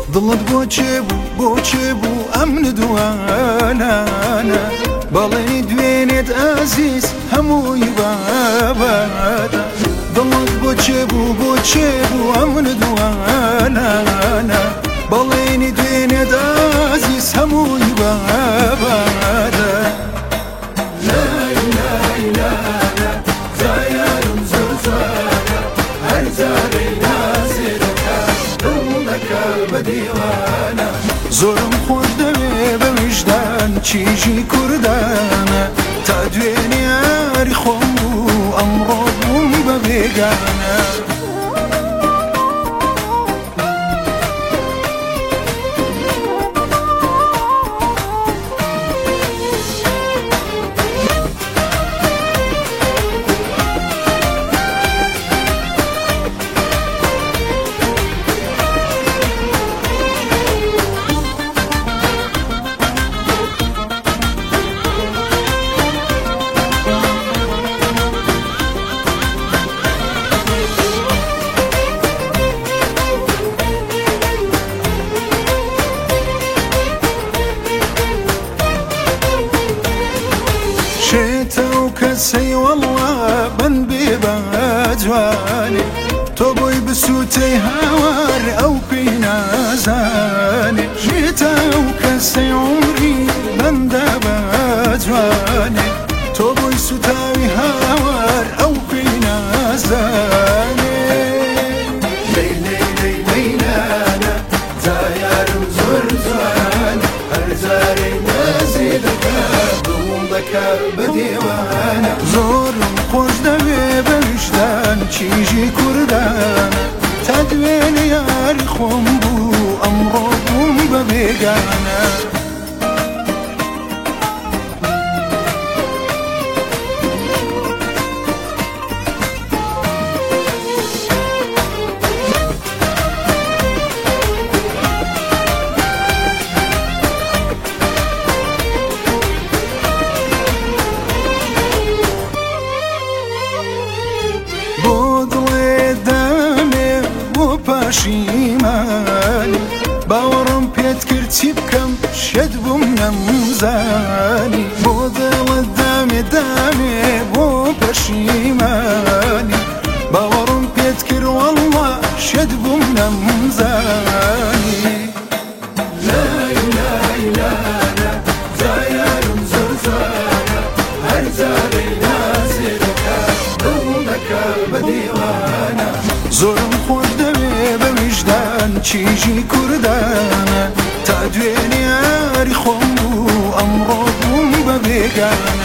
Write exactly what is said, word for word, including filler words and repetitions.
دڵت بۆچێ بوو بۆچێ بوو ئەم نردوانانە بەڵێنی دوێنێت ئازیز هەمووی بابەتە دڵت بۆچێ بوو بۆچێ بوو ئەم نردوانانە بەڵێنی دوێنێت ئازیز هەمووی بابەتە لای لای لایە زایارم زۆر زۆرە هەر جارەی نازێ دەکا دڵ دەکا بە دیوانە زۆرم خۆش دەوێ بە ویژدان چیژی کوردانە تا دوێنێ یاری خۆم بوو ئەمڕۆ بووم بە بێگانە شێتە و کەسەی وەڵا بن بێ بە جوانێ تۆ بۆی بسووتەی هاوار ئەو پێی نازانێ شێتە و کەسەی عومری بەندە بە جوانێ تۆ بۆی سوتاوی هاوار ئەو پێی نازانێ لەی لەی لەی لەیلانە زایارم زۆر جوانە هەر جارەی نازێ دەکات بە دیوانە زۆرم خۆش دەوێ بە ویژدان چیژی کوردانە تا دوێنێ یاری خۆم بوو ئەمڕۆ بووم بە بێگانە پەشیمانی باوەڕم پێت کرد چی بکەم شێت بووم نەمزانی بۆ دڵت دامێ دامێ بۆ پەشیمانی باوەڕم پێت کرد وەڵڵا شێت بووم نەمزانی لای لای لایە زایارم زۆر زۆرە هەر جارەی نازێ دەکا دڵ دەکا بە دیوانە زۆرم خۆش بە ویژدان چیژی کوردانە تا دوێنێ یاری خۆم بوو ئەمڕۆ بووم بە بێگانە